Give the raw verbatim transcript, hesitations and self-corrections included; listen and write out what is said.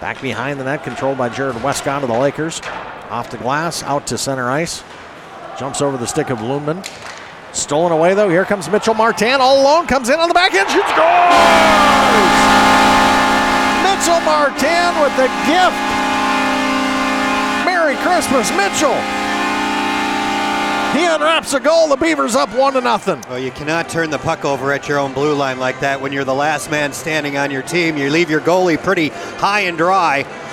Back behind the net, controlled by Jared Westcott of the Lakers. Off the glass, out to center ice. Jumps over the stick of Lundman. Stolen away, though. Here comes Mitchell Martin all alone. Comes in on the backhand, shoots, scores! Mitchell Martin with the gift. Merry Christmas, Mitchell. He unwraps a goal. The Beavers up one to nothing. Well, you cannot turn the puck over at your own blue line like that when you're the last man standing on your team. You leave your goalie pretty high and dry.